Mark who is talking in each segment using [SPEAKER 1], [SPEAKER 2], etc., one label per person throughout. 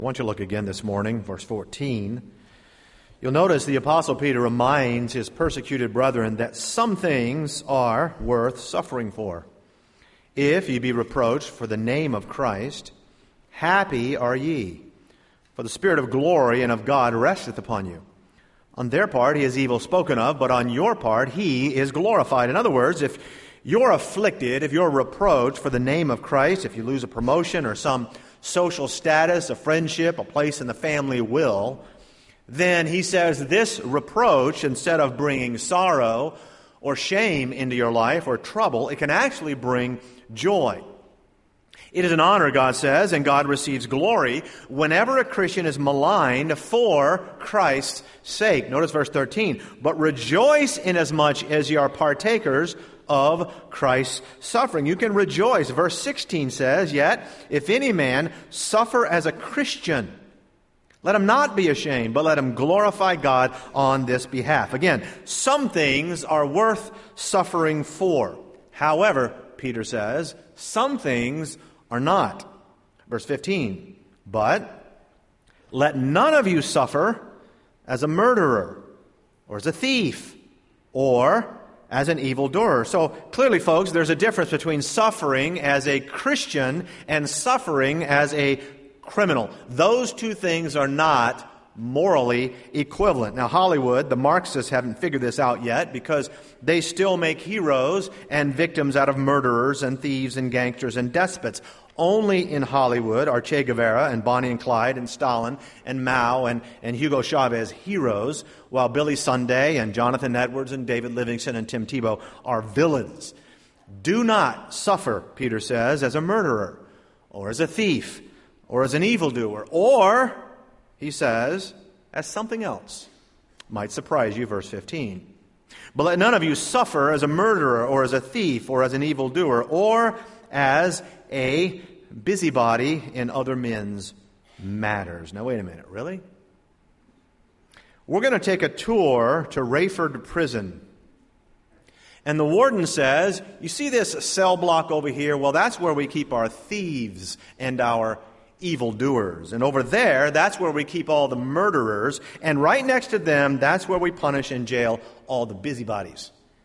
[SPEAKER 1] I want you to look again this morning, verse 14. You'll notice the Apostle Peter reminds his persecuted brethren that some things are worth suffering for. If ye be reproached for the name of Christ, happy are ye, for the Spirit of glory and of God resteth upon you. On their part he is evil spoken of, but on your part he is glorified. In other words, if you're afflicted, if you're reproached for the name of Christ, if you lose a promotion or some social status, a friendship, a place in the family will, then he says this reproach, instead of bringing sorrow or shame into your life or trouble, it can actually bring joy. It is an honor, God says, and God receives glory whenever a Christian is maligned for Christ's sake. Notice verse 13. But rejoice inasmuch as ye are partakers of Christ's suffering. You can rejoice. Verse 16 says, Yet, if any man suffer as a Christian, let him not be ashamed, but let him glorify God on this behalf. Again, some things are worth suffering for. However, Peter says, some things are not. Verse 15, But let none of you suffer as a murderer, or as a thief, or as an evildoer. So clearly, folks, there's a difference between suffering as a Christian and suffering as a criminal. Those two things are not morally equivalent. Now, Hollywood, the Marxists haven't figured this out yet because they still make heroes and victims out of murderers and thieves and gangsters and despots. Only in Hollywood are Che Guevara and Bonnie and Clyde and Stalin and Mao and Hugo Chavez heroes, while Billy Sunday and Jonathan Edwards and David Livingston and Tim Tebow are villains. Do not suffer, Peter says, as a murderer or as a thief or as an evildoer, or, he says, as something else. Might surprise you, verse 15. But let none of you suffer as a murderer or as a thief or as an evildoer or as a busybody in other men's matters. Now, wait a minute, really? We're going to take a tour to Rayford Prison. And the warden says, you see this cell block over here? Well, that's where we keep our thieves and our evildoers. And over there, that's where we keep all the murderers. And right next to them, that's where we punish and jail all the busybodies.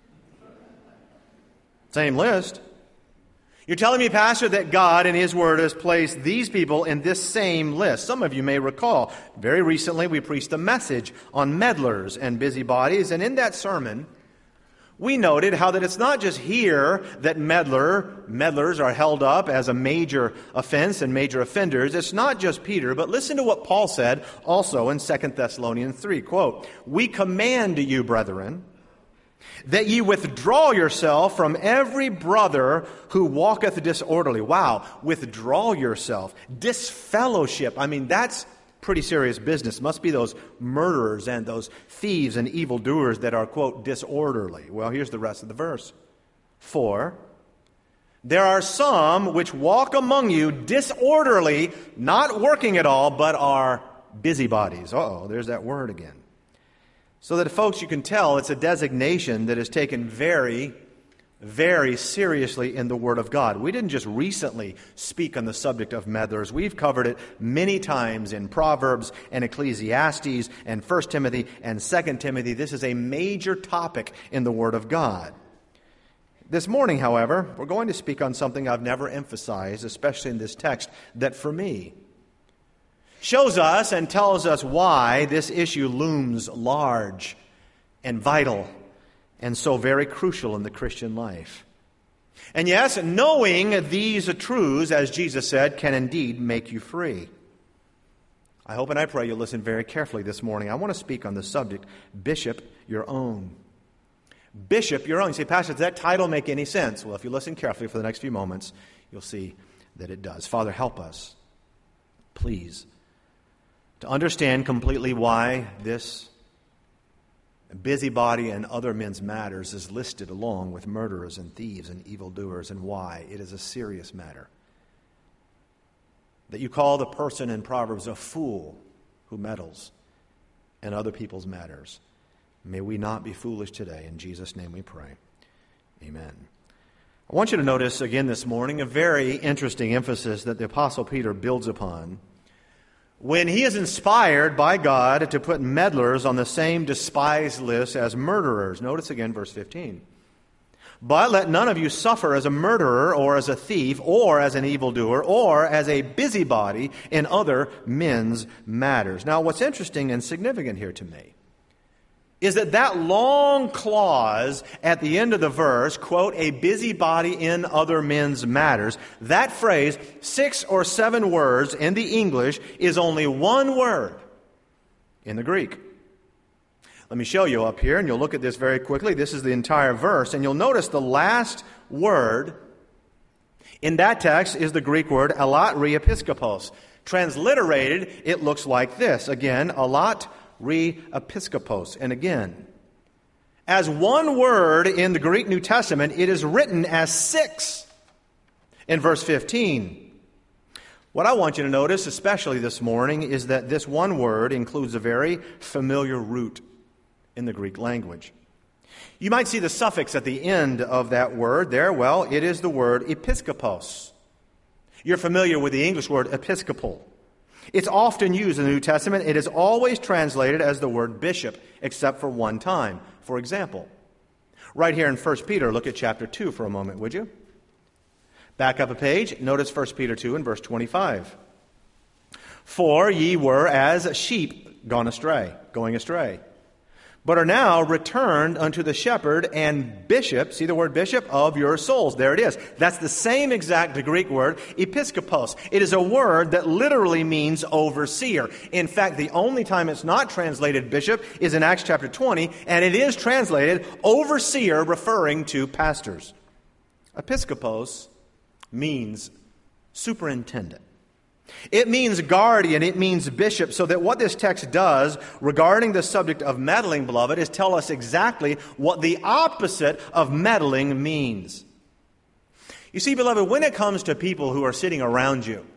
[SPEAKER 1] Same list. You're telling me, Pastor, that God in His Word has placed these people in this same list. Some of you may recall, very recently we preached a message on meddlers and busybodies. And in that sermon, we noted how that it's not just here that meddlers are held up as a major offense and major offenders. It's not just Peter, but listen to what Paul said also in 2 Thessalonians 3. Quote, We command you, brethren, that ye withdraw yourself from every brother who walketh disorderly. Wow, withdraw yourself. Disfellowship. I mean, that's pretty serious business. Must be those murderers and those thieves and evildoers that are, quote, disorderly. Well, here's the rest of the verse. For there are some which walk among you disorderly, not working at all, but are busybodies. Uh-oh, there's that word again. So that, folks, you can tell it's a designation that is taken very, very seriously in the Word of God. We didn't just recently speak on the subject of meddlers. We've covered it many times in Proverbs and Ecclesiastes and 1 Timothy and 2 Timothy. This is a major topic in the Word of God. This morning, however, we're going to speak on something I've never emphasized, especially in this text, that for me shows us and tells us why this issue looms large and vital and so very crucial in the Christian life. And yes, knowing these truths, as Jesus said, can indeed make you free. I hope and I pray you'll listen very carefully this morning. I want to speak on the subject, Bishop Your Own. Bishop Your Own. You say, Pastor, does that title make any sense? Well, if you listen carefully for the next few moments, you'll see that it does. Father, help us, please, to understand completely why this busybody and other men's matters is listed along with murderers and thieves and evildoers, and why it is a serious matter. That you call the person in Proverbs a fool who meddles in other people's matters. May we not be foolish today. In Jesus' name we pray. Amen. I want you to notice again this morning a very interesting emphasis that the Apostle Peter builds upon when he is inspired by God to put meddlers on the same despised list as murderers. Notice again verse 15. But let none of you suffer as a murderer or as a thief or as an evildoer or as a busybody in other men's matters. Now, what's interesting and significant here to me is that long clause at the end of the verse, quote, a busybody in other men's matters, that phrase, 6 or 7 words in the English, is only one word in the Greek. Let me show you up here, and you'll look at this very quickly. This is the entire verse, and you'll notice the last word in that text is the Greek word alat re episkopos. Transliterated, it looks like this. Again, alat re episkopos. And again, as one word in the Greek New Testament, it is written as 6 in verse 15. What I want you to notice, especially this morning, is that this one word includes a very familiar root in the Greek language. You might see the suffix at the end of that word there. Well, it is the word episkopos. You're familiar with the English word episcopal. It's often used in the New Testament. It is always translated as the word bishop, except for one time. For example, right here in 1 Peter, look at chapter 2 for a moment, would you? Back up a page. Notice 1 Peter 2 and verse 25. For ye were as sheep going astray, but are now returned unto the shepherd and bishop, see the word bishop, of your souls. There it is. That's the same exact Greek word, episkopos. It is a word that literally means overseer. In fact, the only time it's not translated bishop is in Acts chapter 20, and it is translated overseer, referring to pastors. Episkopos means superintendent. It means guardian, it means bishop, so that what this text does regarding the subject of meddling, beloved, is tell us exactly what the opposite of meddling means. You see, beloved, when it comes to people who are sitting around you,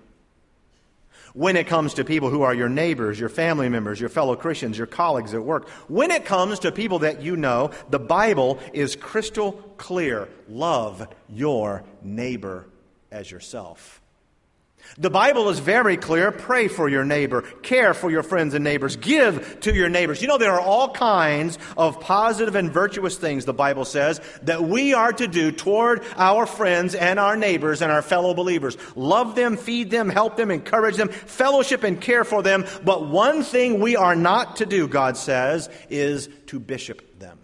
[SPEAKER 1] when it comes to people who are your neighbors, your family members, your fellow Christians, your colleagues at work, when it comes to people that you know, the Bible is crystal clear. Love your neighbor as yourself. The Bible is very clear. Pray for your neighbor. Care for your friends and neighbors. Give to your neighbors. You know, there are all kinds of positive and virtuous things, the Bible says, that we are to do toward our friends and our neighbors and our fellow believers. Love them, feed them, help them, encourage them, fellowship and care for them. But one thing we are not to do, God says, is to bishop them.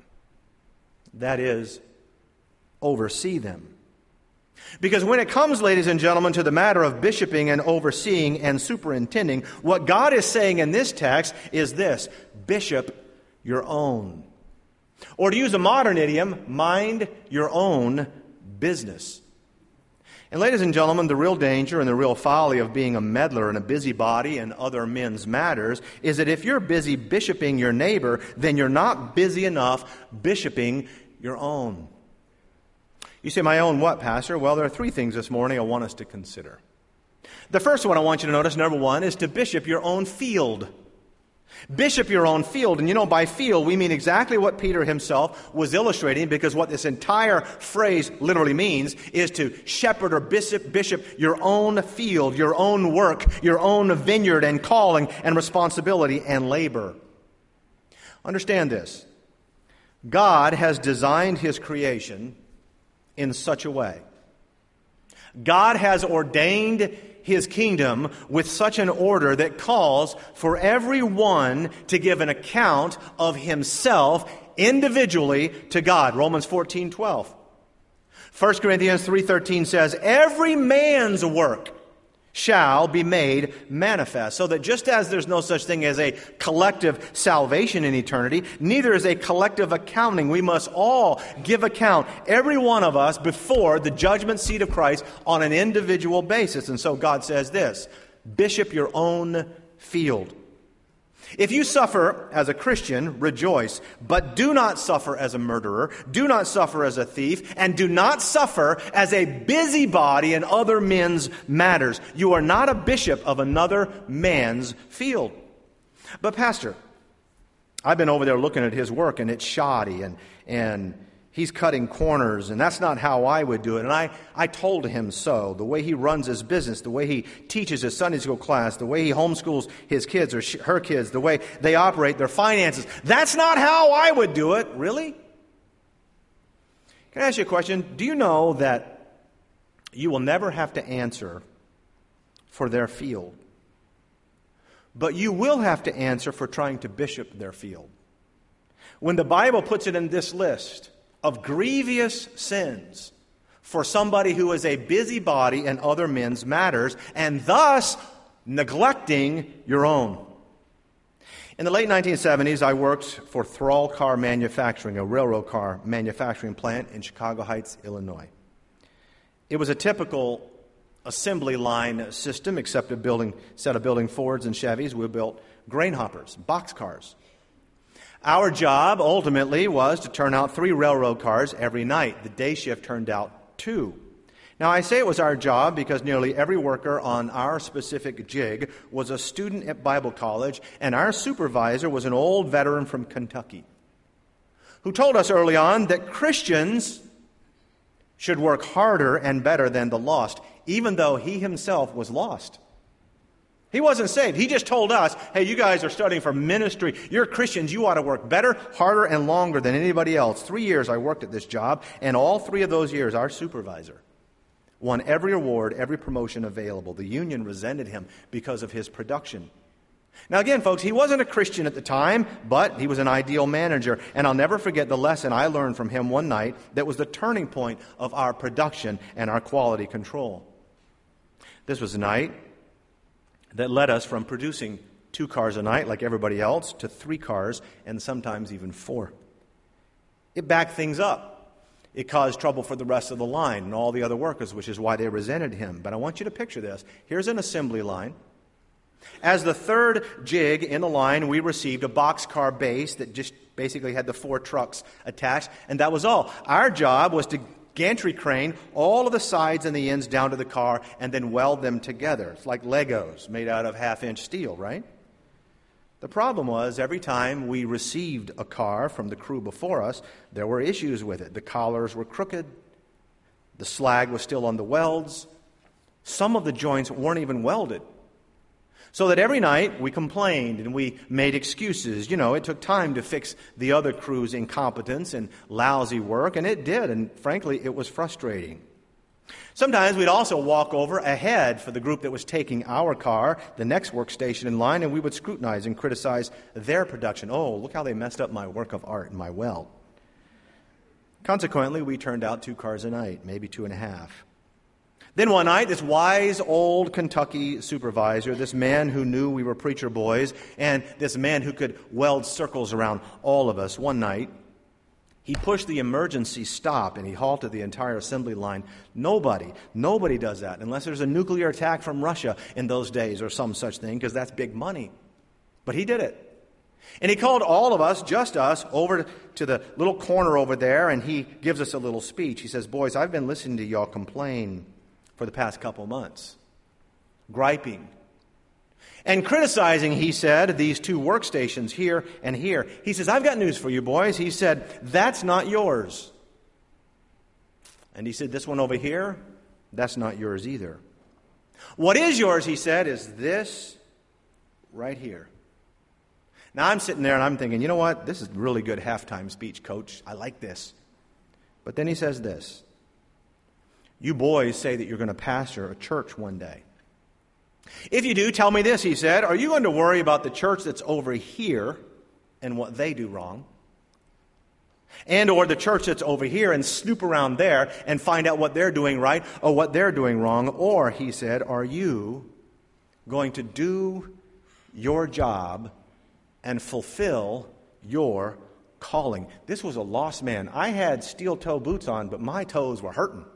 [SPEAKER 1] That is, oversee them. Because when it comes, ladies and gentlemen, to the matter of bishoping and overseeing and superintending, what God is saying in this text is this: bishop your own. Or to use a modern idiom, mind your own business. And ladies and gentlemen, the real danger and the real folly of being a meddler and a busybody in other men's matters is that if you're busy bishoping your neighbor, then you're not busy enough bishoping your own. You say, my own what, Pastor? Well, there are 3 things this morning I want us to consider. The first one I want you to notice, number 1, is to bishop your own field. Bishop your own field. And you know, by field, we mean exactly what Peter himself was illustrating, because what this entire phrase literally means is to shepherd or bishop your own field, your own work, your own vineyard and calling and responsibility and labor. Understand this. God has designed His creation in such a way. God has ordained His kingdom with such an order that calls for everyone to give an account of himself individually to God. Romans 14:12. 1 Corinthians 3:13 says, every man's work shall be made manifest. So that just as there's no such thing as a collective salvation in eternity, neither is a collective accounting. We must all give account, every one of us, before the judgment seat of Christ on an individual basis. And so God says this: bishop your own field. If you suffer as a Christian, rejoice, but do not suffer as a murderer, do not suffer as a thief, and do not suffer as a busybody in other men's matters. You are not a bishop of another man's field. But Pastor, I've been over there looking at his work, and it's shoddy, and He's cutting corners, and that's not how I would do it. And I told him so. The way he runs his business, the way he teaches his Sunday school class, the way he homeschools his kids or her kids, the way they operate their finances. That's not how I would do it. Really? Can I ask you a question? Do you know that you will never have to answer for their field, but you will have to answer for trying to bishop their field? When the Bible puts it in this list of grievous sins for somebody who is a busybody in other men's matters and thus neglecting your own. In the late 1970s, I worked for Thrall Car Manufacturing, a railroad car manufacturing plant in Chicago Heights, Illinois. It was a typical assembly line system, except instead of building Fords and Chevys, we built grain hoppers, boxcars. Our job, ultimately, was to turn out 3 railroad cars every night. The day shift turned out 2. Now, I say it was our job because nearly every worker on our specific jig was a student at Bible college, and our supervisor was an old veteran from Kentucky who told us early on that Christians should work harder and better than the lost, even though he himself was lost. He wasn't saved. He just told us, hey, you guys are studying for ministry. You're Christians. You ought to work better, harder, and longer than anybody else. 3 years I worked at this job, and all 3 of those years, our supervisor won every award, every promotion available. The union resented him because of his production. Now again, folks, he wasn't a Christian at the time, but he was an ideal manager. And I'll never forget the lesson I learned from him one night that was the turning point of our production and our quality control. This was a night that led us from producing 2 cars a night like everybody else to 3 cars and sometimes even 4. It backed things up. It caused trouble for the rest of the line and all the other workers, which is why they resented him. But I want you to picture this. Here's an assembly line. As the 3rd jig in the line, we received a boxcar base that just basically had the 4 trucks attached, and that was all. Our job was to gantry crane all of the sides and the ends down to the car and then weld them together. It's like Legos made out of half-inch steel, right? The problem was every time we received a car from the crew before us, there were issues with it. The collars were crooked. The slag was still on the welds. Some of the joints weren't even welded. So that every night we complained and we made excuses. You know, it took time to fix the other crew's incompetence and lousy work, and it did, and frankly, it was frustrating. Sometimes we'd also walk over ahead for the group that was taking our car, the next workstation in line, and we would scrutinize and criticize their production. Oh, look how they messed up my work of art and my weld. Consequently, we turned out 2 cars a night, maybe 2.5. Then one night, this wise old Kentucky supervisor, this man who knew we were preacher boys, and this man who could weld circles around all of us, one night, he pushed the emergency stop and he halted the entire assembly line. Nobody does that unless there's a nuclear attack from Russia in those days or some such thing, because that's big money. But he did it. And he called all of us, just us, over to the little corner over there, and he gives us a little speech. He says, boys, I've been listening to y'all complain for the past couple months, griping and criticizing, he said, these 2 workstations here and here. He says, I've got news for you, boys. He said, that's not yours. And he said, this one over here, that's not yours either. What is yours, he said, is this right here. Now I'm sitting there and I'm thinking, you know what? This is a really good halftime speech, coach. I like this. But then he says this. You boys say that you're going to pastor a church one day. If you do, tell me this, he said. Are you going to worry about the church that's over here and what they do wrong? And or the church that's over here and snoop around there and find out what they're doing right or what they're doing wrong? Or, he said, are you going to do your job and fulfill your calling? This was a lost man. I had steel-toe boots on, but my toes were hurting.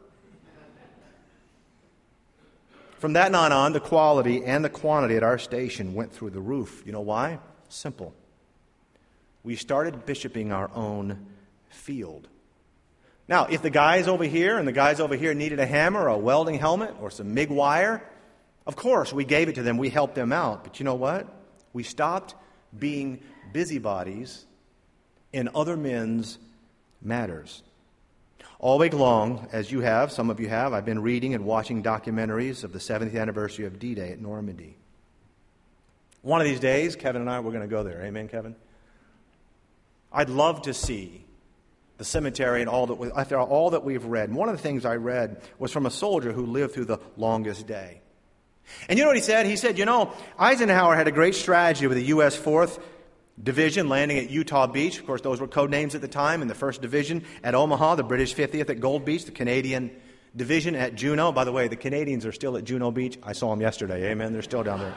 [SPEAKER 1] From that night on, the quality and the quantity at our station went through the roof. You know why? Simple. We started bishoping our own field. Now, if the guys over here and the guys over here needed a hammer or a welding helmet or some MIG wire, of course, we gave it to them. We helped them out. But you know what? We stopped being busybodies in other men's matters. All week long, as you have, some of you have, I've been reading and watching documentaries of the 70th anniversary of D-Day at Normandy. One of these days, Kevin and I, we're going to go there. Amen, Kevin? I'd love to see the cemetery and after all that we've read. And one of the things I read was from a soldier who lived through the longest day. And you know what he said? He said, Eisenhower had a great strategy with the U.S. 4th Division landing at Utah Beach. Of course, those were code names at the time. And the 1st Division at Omaha, the British 50th at Gold Beach, the Canadian Division at Juneau. By the way, the Canadians are still at Juneau Beach. I saw them yesterday. Amen. They're still down there.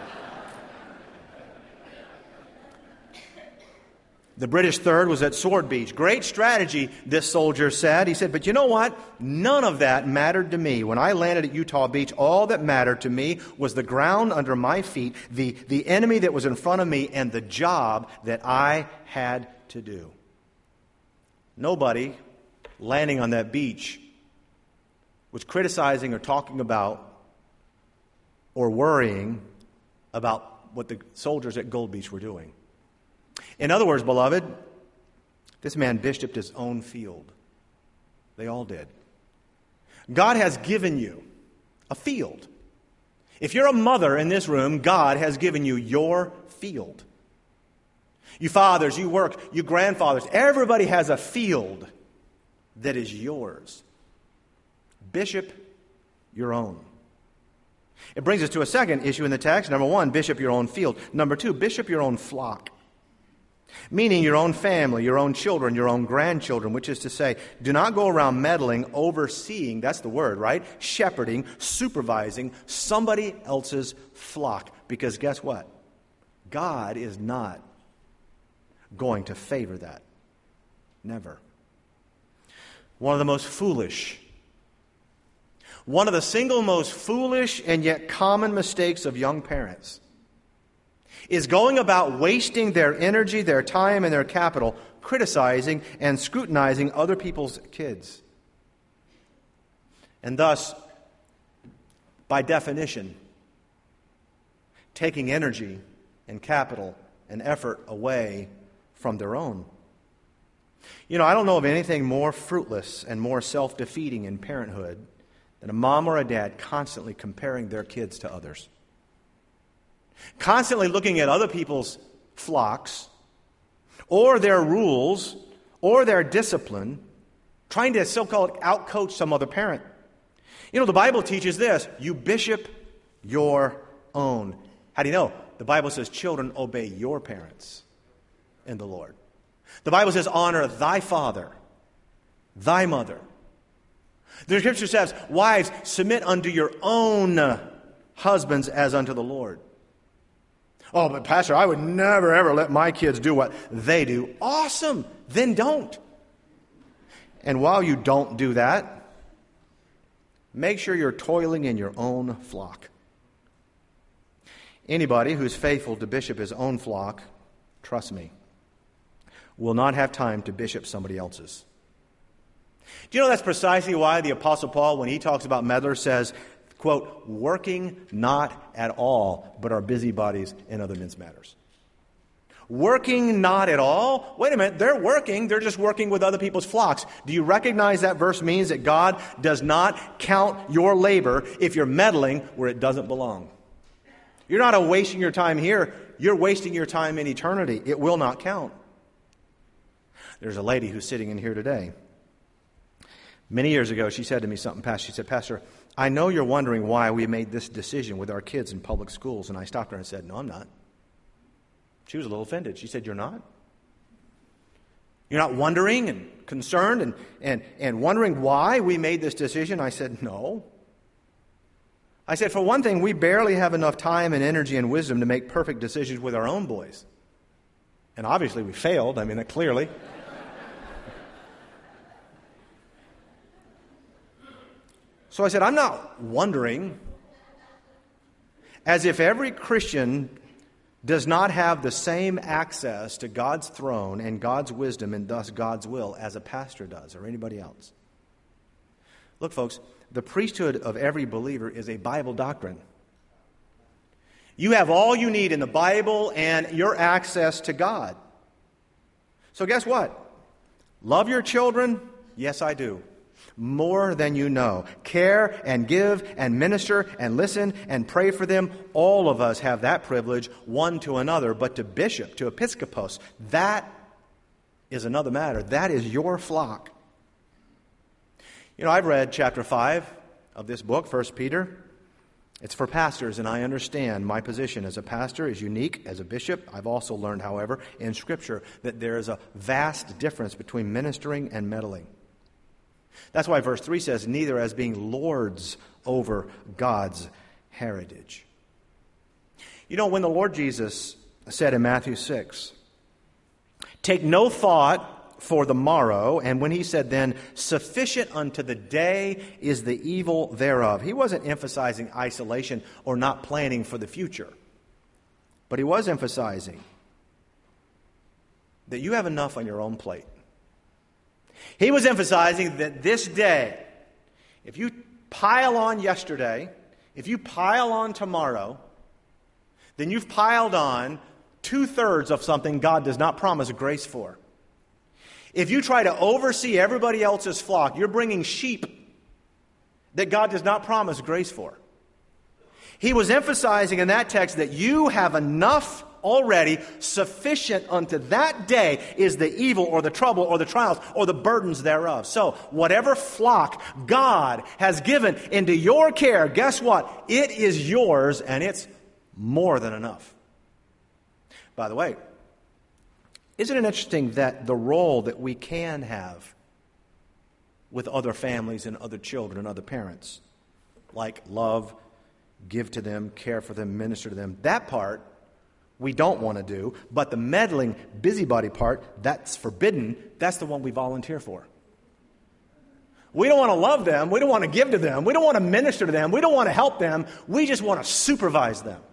[SPEAKER 1] The British 3rd was at Sword Beach. Great strategy, this soldier said. He said, but you know what? None of that mattered to me. When I landed at Utah Beach, all that mattered to me was the ground under my feet, the enemy that was in front of me, and the job that I had to do. Nobody landing on that beach was criticizing or talking about or worrying about what the soldiers at Gold Beach were doing. In other words, beloved, this man bishoped his own field. They all did. God has given you a field. If you're a mother in this room, God has given you your field. You fathers, you work, you grandfathers, everybody has a field that is yours. Bishop your own. It brings us to a second issue in the text. Number one, bishop your own field. Number two, bishop your own flock. Meaning your own family, your own children, your own grandchildren, which is to say, do not go around meddling, overseeing, that's the word, right? Shepherding, supervising somebody else's flock. Because guess what? God is not going to favor that. Never. One of the single most foolish and yet common mistakes of young parents is going about wasting their energy, their time, and their capital criticizing and scrutinizing other people's kids. And thus, by definition, taking energy and capital and effort away from their own. I don't know of anything more fruitless and more self-defeating in parenthood than a mom or a dad constantly comparing their kids to others. Constantly looking at other people's flocks or their rules or their discipline, trying to so-called outcoach some other parent. The Bible teaches this: you bishop your own. How do you know? The Bible says, children, obey your parents in the Lord. The Bible says, honor thy father, thy mother. The Scripture says, wives, submit unto your own husbands as unto the Lord. Oh, but Pastor, I would never, ever let my kids do what they do. Awesome. Then don't. And while you don't do that, make sure you're toiling in your own flock. Anybody who's faithful to bishop his own flock, trust me, will not have time to bishop somebody else's. Do you know that's precisely why the Apostle Paul, when he talks about meddlers, says, quote, working not at all, but are busybodies in other men's matters. Working not at all? Wait a minute, they're working. They're just working with other people's flocks. Do you recognize that verse means that God does not count your labor if you're meddling where it doesn't belong? You're not wasting your time here. You're wasting your time in eternity. It will not count. There's a lady who's sitting in here today. Many years ago, she said to me something, Pastor. She said, Pastor, I know you're wondering why we made this decision with our kids in public schools. And I stopped her and said, no, I'm not. She was a little offended. She said, you're not? You're not wondering and concerned and wondering why we made this decision? I said, no. I said, for one thing, we barely have enough time and energy and wisdom to make perfect decisions with our own boys. And obviously we failed. Clearly. So I said, I'm not wondering, as if every Christian does not have the same access to God's throne and God's wisdom and thus God's will as a pastor does or anybody else. Look, folks, the priesthood of every believer is a Bible doctrine. You have all you need in the Bible and your access to God. So guess what? Love your children? Yes, I do. more than you know. Care and give and minister and listen and pray for them. All of us have that privilege, one to another. But to bishop, to episkopos, that is another matter. That is your flock. You know, I've read chapter 5 of this book, 1 Peter. It's for pastors, and I understand my position as a pastor is unique as a bishop. I've also learned, however, in Scripture that there is a vast difference between ministering and meddling. That's why verse 3 says, neither as being lords over God's heritage. You know, when the Lord Jesus said in Matthew 6, take no thought for the morrow, and when he said then, sufficient unto the day is the evil thereof. He wasn't emphasizing isolation or not planning for the future. But he was emphasizing that you have enough on your own plate. He was emphasizing that this day, if you pile on yesterday, if you pile on tomorrow, then you've piled on 2/3 of something God does not promise grace for. If you try to oversee everybody else's flock, you're bringing sheep that God does not promise grace for. He was emphasizing in that text that you have enough already, sufficient unto that day is the evil or the trouble or the trials or the burdens thereof. So whatever flock God has given into your care, guess what? It is yours, and it's more than enough. By the way, isn't it interesting that the role that we can have with other families and other children and other parents, like love, give to them, care for them, minister to them, that part we don't want to do, but the meddling, busybody part, that's forbidden, that's the one we volunteer for. We don't want to love them, we don't want to give to them, we don't want to minister to them, we don't want to help them, we just want to supervise them.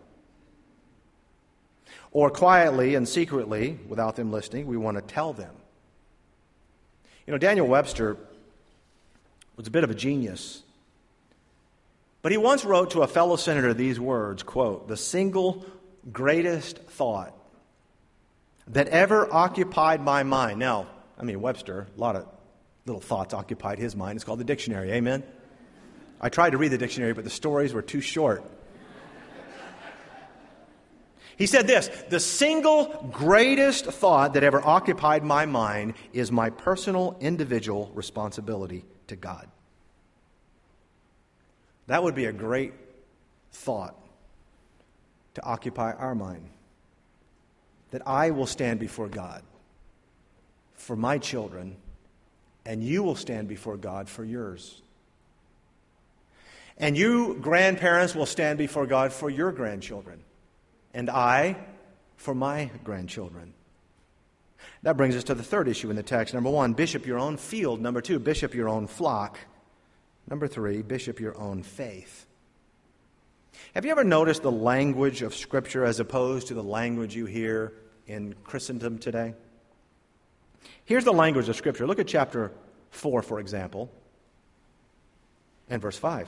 [SPEAKER 1] Or quietly and secretly, without them listening, we want to tell them. You know, Daniel Webster was a bit of a genius. But he once wrote to a fellow senator these words, quote, the single greatest thought that ever occupied my mind. Now, Webster, a lot of little thoughts occupied his mind. It's called the dictionary, amen? I tried to read the dictionary, but the stories were too short. He said this, the single greatest thought that ever occupied my mind is my personal individual responsibility to God. That would be a great thought to occupy our mind. That I will stand before God for my children, and you will stand before God for yours. And you, grandparents, will stand before God for your grandchildren. And I for my grandchildren. That brings us to the third issue in the text. Number 1, bishop your own field. Number 2, bishop your own flock. Number 3, bishop your own faith. Have you ever noticed the language of Scripture as opposed to the language you hear in Christendom today? Here's the language of Scripture. Look at chapter 4, for example, and verse 5.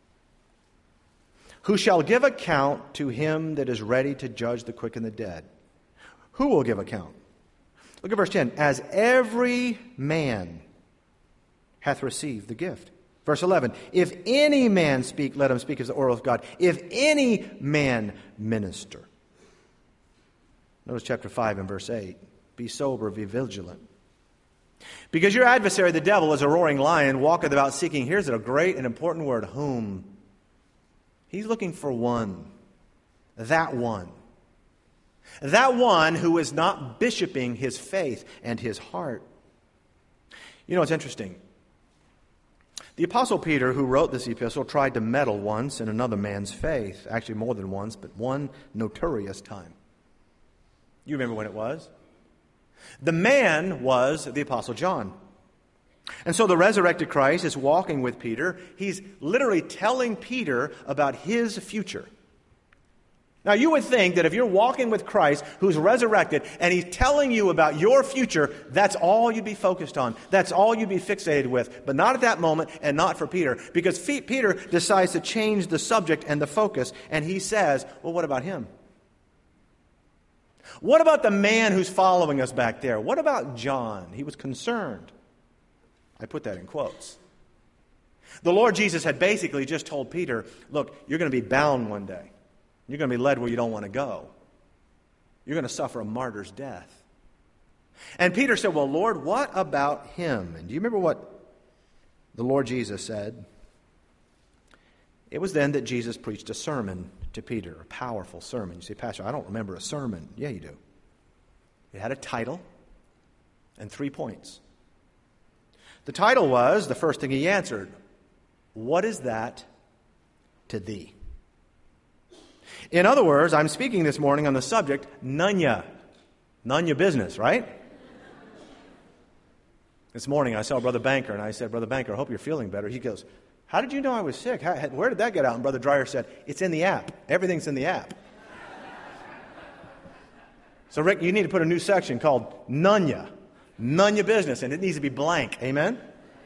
[SPEAKER 1] Who shall give account to him that is ready to judge the quick and the dead? Who will give account? Look at verse 10. As every man hath received the gift. Verse 11. If any man speak, let him speak as the oral of God. If any man minister. Notice chapter 5 and verse 8. Be sober, be vigilant. Because your adversary, the devil, is a roaring lion, walketh about seeking, here's a great and important word, whom? He's looking for one. That one. That one who is not bishoping his faith and his heart. You know, it's interesting. The Apostle Peter, who wrote this epistle, tried to meddle once in another man's faith. Actually, more than once, but one notorious time. You remember when it was? The man was the Apostle John. And so the resurrected Christ is walking with Peter. He's literally telling Peter about his future. Now, you would think that if you're walking with Christ, who's resurrected, and he's telling you about your future, that's all you'd be focused on. That's all you'd be fixated with. But not at that moment, and not for Peter. Because Peter decides to change the subject and the focus, and he says, well, what about him? What about the man who's following us back there? What about John? He was concerned. I put that in quotes. The Lord Jesus had basically just told Peter, look, you're going to be bound one day. You're going to be led where you don't want to go. You're going to suffer a martyr's death. And Peter said, well, Lord, what about him? And do you remember what the Lord Jesus said? It was then that Jesus preached a sermon to Peter, a powerful sermon. You say, Pastor, I don't remember a sermon. Yeah, you do. It had a title and 3 points. The title was, the first thing he answered, what is that to thee? In other words, I'm speaking this morning on the subject, none ya. None ya business, right? This morning I saw Brother Banker, and I said, Brother Banker, I hope you're feeling better. He goes, how did you know I was sick? Where did that get out? And Brother Dreyer said, it's in the app. Everything's in the app. So, Rick, you need to put a new section called None Ya. None ya business, and it needs to be blank. Amen?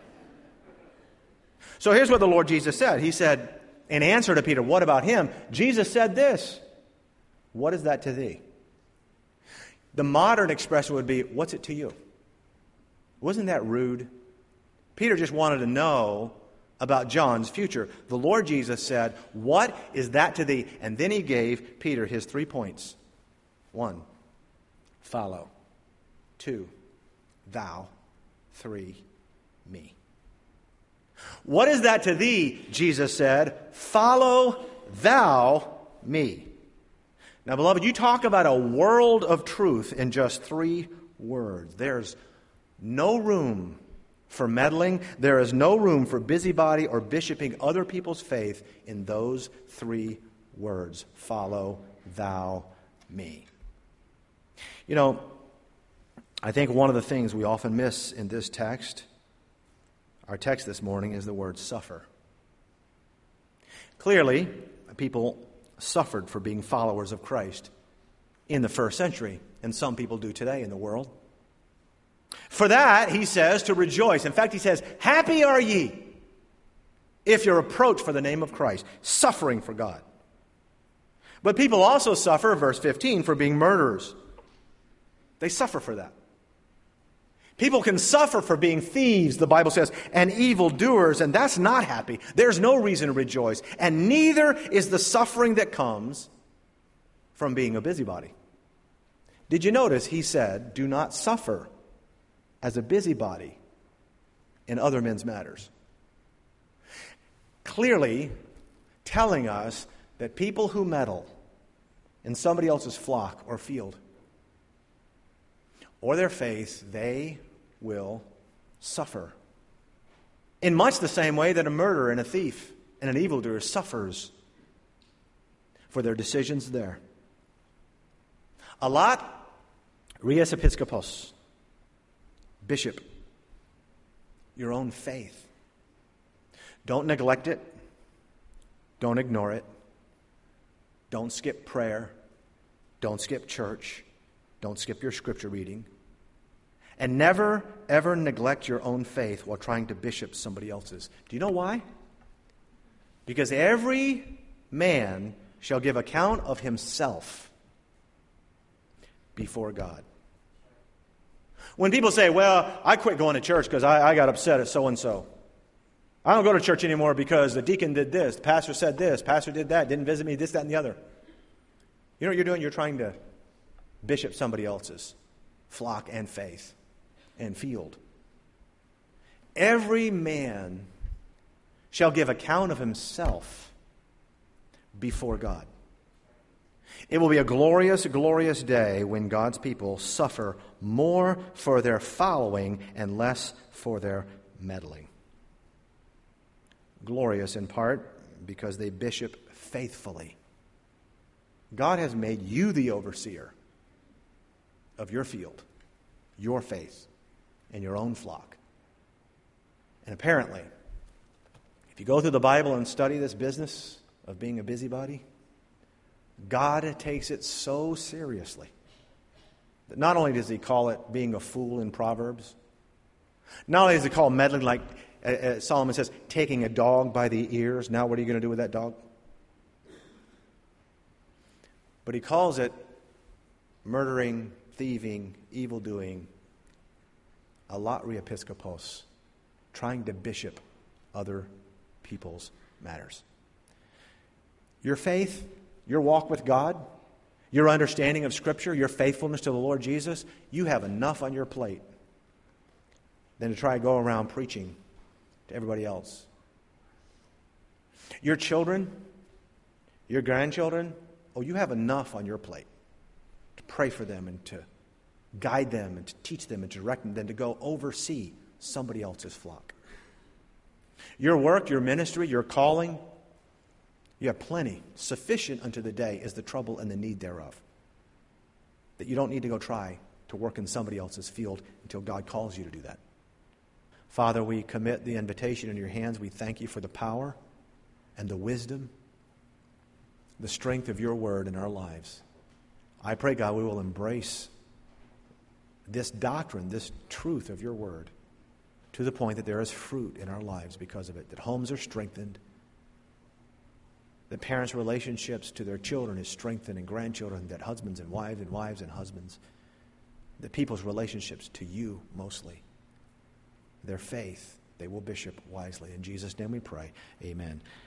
[SPEAKER 1] So here's what the Lord Jesus said. He said, in answer to Peter, what about him? Jesus said this, what is that to thee? The modern expression would be, what's it to you? Wasn't that rude? Peter just wanted to know about John's future. The Lord Jesus said, what is that to thee? And then he gave Peter his 3 points. 1, follow. 2, thou. 3, me. What is that to thee? Jesus said, follow thou me. Now, beloved, you talk about a world of truth in just 3 words. There's no room for meddling. There is no room for busybody or bishoping other people's faith in those 3 words. Follow thou me. You know, I think one of the things we often miss in this text, our text this morning, is the word suffer. Clearly, people suffered for being followers of Christ in the first century, and some people do today in the world. For that, he says, to rejoice. In fact, he says, happy are ye if you're reproached for the name of Christ, suffering for God. But people also suffer, verse 15, for being murderers. They suffer for that. People can suffer for being thieves, the Bible says, and evildoers, and that's not happy. There's no reason to rejoice. And neither is the suffering that comes from being a busybody. Did you notice he said, do not suffer as a busybody in other men's matters? Clearly telling us that people who meddle in somebody else's flock or field or their faith, they will suffer. In much the same way that a murderer and a thief and an evildoer suffers for their decisions there. Alat rias episkopos, bishop, your own faith. Don't neglect it. Don't ignore it. Don't skip prayer. Don't skip church. Don't skip your scripture reading. And never, ever neglect your own faith while trying to bishop somebody else's. Do you know why? Because every man shall give account of himself before God. When people say, well, I quit going to church because I got upset at so-and-so. I don't go to church anymore because the deacon did this, the pastor said this, pastor did that, didn't visit me, this, that, and the other. You know what you're doing? You're trying to bishop somebody else's flock and faith and field. Every man shall give account of himself before God. It will be a glorious, glorious day when God's people suffer more for their following and less for their meddling. Glorious in part because they bishop faithfully. God has made you the overseer of your field, your faith, and your own flock. And apparently, if you go through the Bible and study this business of being a busybody, God takes it so seriously that not only does he call it being a fool in Proverbs, not only does he call meddling, like Solomon says, taking a dog by the ears. Now what are you going to do with that dog? But he calls it murdering, thieving, evildoing, alatria episkopos, trying to bishop other people's matters. Your faith, your walk with God, your understanding of Scripture, your faithfulness to the Lord Jesus, you have enough on your plate than to try to go around preaching to everybody else. Your children, your grandchildren, you have enough on your plate to pray for them and to guide them and to teach them and to direct them than to go oversee somebody else's flock. Your work, your ministry, your calling, you have plenty. Sufficient unto the day is the trouble and the need thereof. That you don't need to go try to work in somebody else's field until God calls you to do that. Father, we commit the invitation in your hands. We thank you for the power and the wisdom, the strength of your word in our lives. I pray, God, we will embrace this doctrine, this truth of your word, to the point that there is fruit in our lives because of it, that homes are strengthened, that parents' relationships to their children is strengthened, and grandchildren, that husbands and wives and husbands, that people's relationships to you mostly, their faith, they will bishop wisely. In Jesus' name we pray, amen.